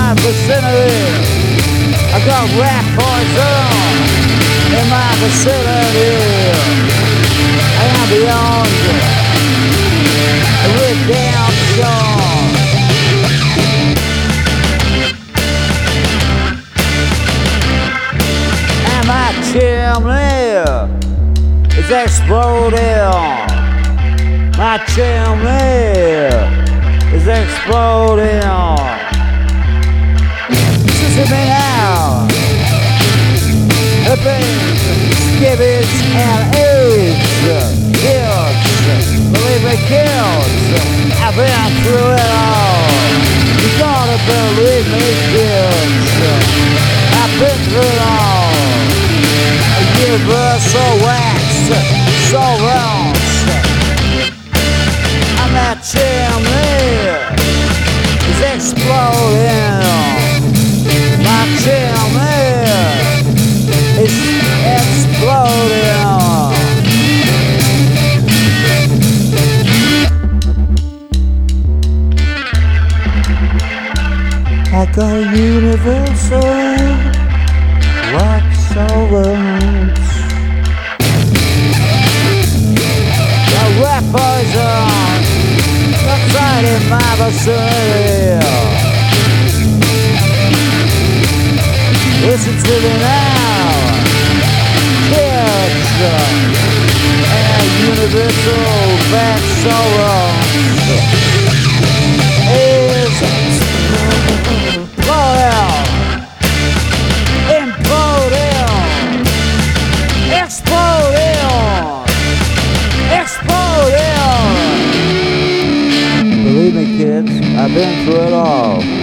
my vicinity. I got rat poison in my vicinity. I am beyond redemption. And my chimney is exploding. My chimney is exploding. Listen to me now. The pains, skibbies, and AIDS. Kids, believe me, kids. I've been through it all. You gotta believe me, kids. I've been through it all. Universal wax, so wrong. And that chimney is exploding. My chimney is exploding. I got a universal wax solvent. The rat poison outside in my vicinity. Listen to me now, kids, and universal back sorrow is imploding, exploding. Believe me, kids, I've been through it all.